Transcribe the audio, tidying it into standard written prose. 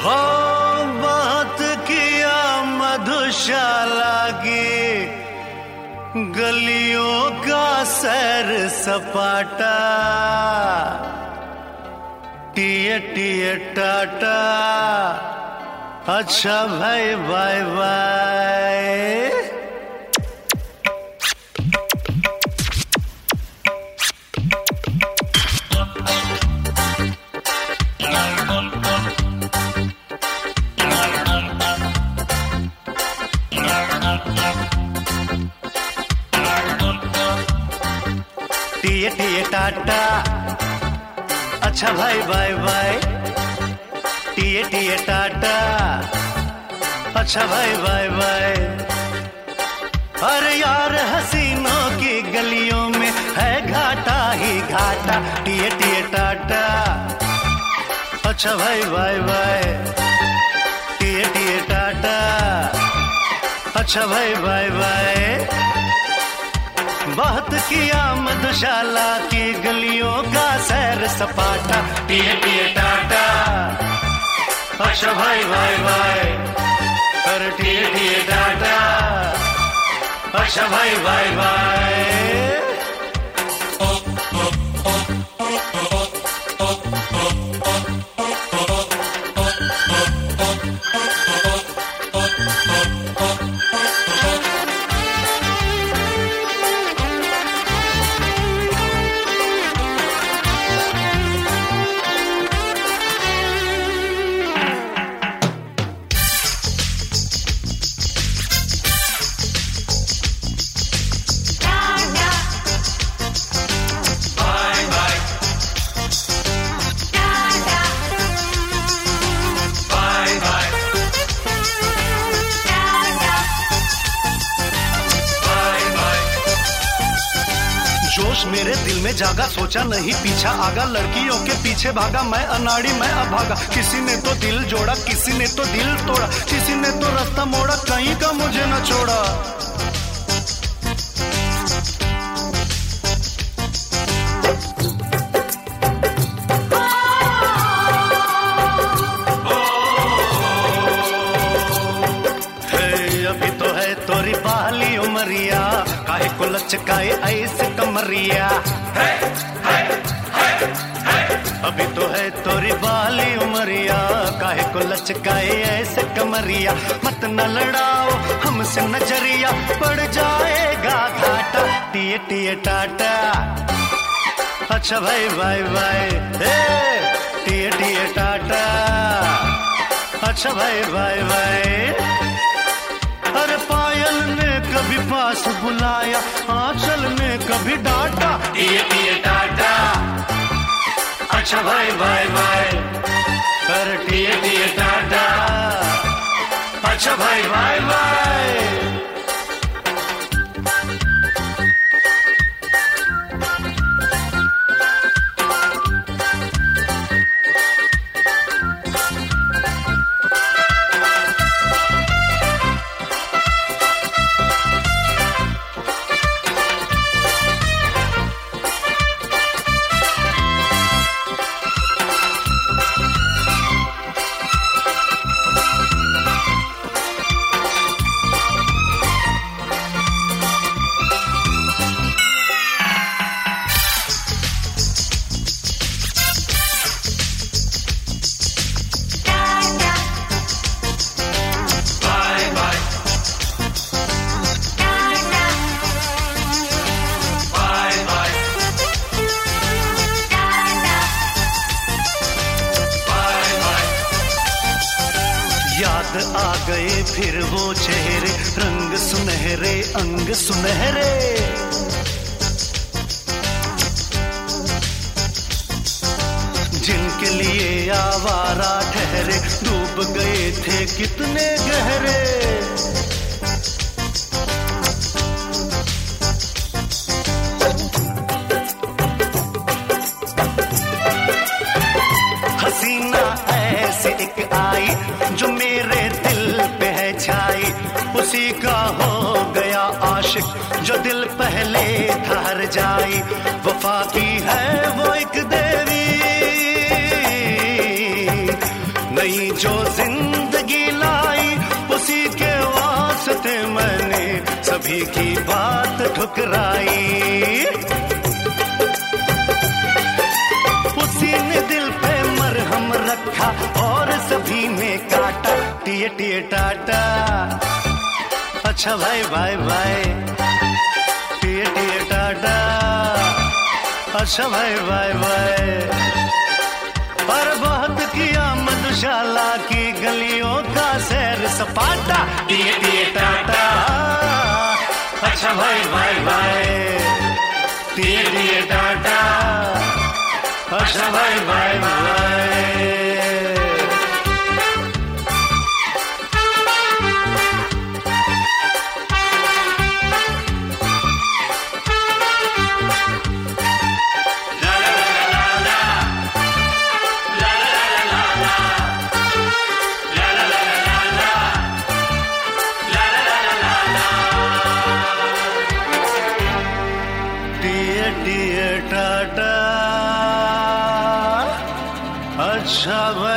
हो बात किया मधुशाला की, गलियों का सैर सपाटा, टिए टिए टाटा, अच्छा भाई बाय बाय। टिए टिए टाटा, अच्छा भाई बाय बाय। टिए टिए टाटा, अच्छा भाई बाय बाय। अरे यार हसीनों की गलियों में है घाटा ही घाटा, टिए टिए टाटा, अच्छा भाई बाय बाय। टिए टिए टाटा, अच्छा भाई बाय बाय। बात किया मधुशाला की, गलियों का सैर सपाटा, टिए टिए टाटा, अच्छा भाई बाय बाय। अरे टिए टिए टाटा, अच्छा भाई बाय बाय। जोश मेरे दिल में जागा, सोचा नहीं पीछा आगा, लड़कियों के पीछे भागा मैं अनाड़ी मैं अभागा। किसी ने तो दिल जोड़ा, किसी ने तो दिल तोड़ा, किसी ने तो रास्ता मोड़ा, कहीं का मुझे न छोड़ा। अभी तो है तोरी बाली उमरिया, काहे को लचकाए ऐसे कमरिया। अभी तो है तोरी बाली उमरिया, काहे को लचकाए ऐसे कमरिया। मत न लड़ाओ हमसे नजरिया, पड़ जाएगा घाटा, टिए टिए टाटा, अच्छा भाई बाय बाय। टिए टिए टाटा, अच्छा भाई बाय बाय। अरे पायल ने कभी पास बुलाया, आंचल में कभी डांटा, टिए टिए टाटा, अच्छा भाई बाय बाय। अरे टिए टिए टाटा, अच्छा भाई बाय बाय। याद आ गए फिर वो चेहरे, रंग सुनहरे अंग सुनहरे। जिनके लिए आवारा ठहरे, डूब गए थे कितने गहरे। हसीना ऐसी एक आई जो मेरे दिल पे है छाई, उसी का हो गया आशिक जो दिल पहले ठहर जाई। वफा की है वो एक देवी, नई जो जिंदगी लाई उसी के वास्ते मैंने सभी की बात ठुकराई। उसी ने दिल पे मरहम रखा और सभी ने काटा। टिए टिए टाटा, अच्छा भाई बाय बाय। टिए टिए टाटा, अच्छा भाई बाय बाय। पर बहुत किया मधुशाला की गलियों का सैर सपाटा। टिए टिए टाटा, अच्छा भाई बाय बाय। टिए टिए टाटा, अच्छा भाई बाय बाय। टाटा, अच्छा भाई।